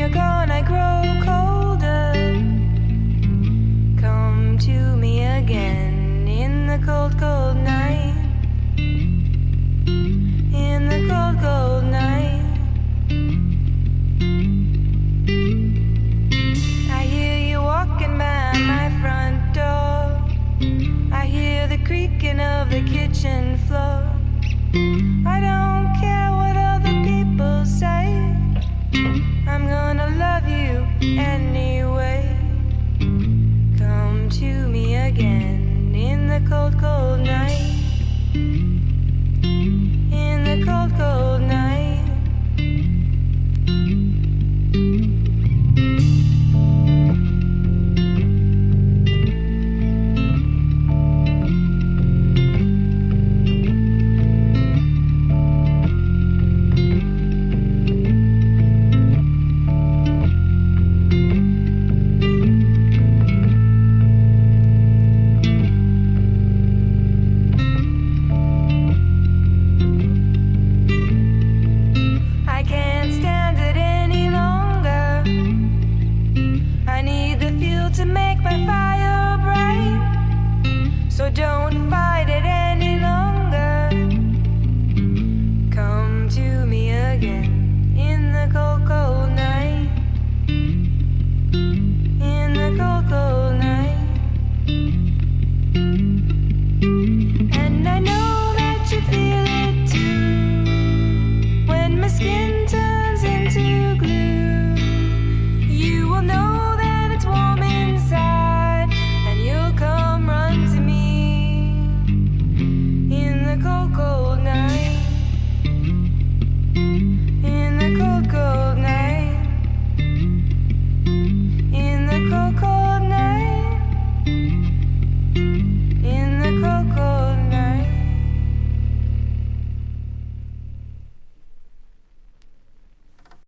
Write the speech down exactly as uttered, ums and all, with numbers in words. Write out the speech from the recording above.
you're gone, I grow colder. Come to me again in the cold, cold night. In the cold, cold night. I hear you walking by my front door. I hear the creaking of the kitchen floor. I don't care what other people say. I'm gonna love you anyway. Come to me again in the cold, cold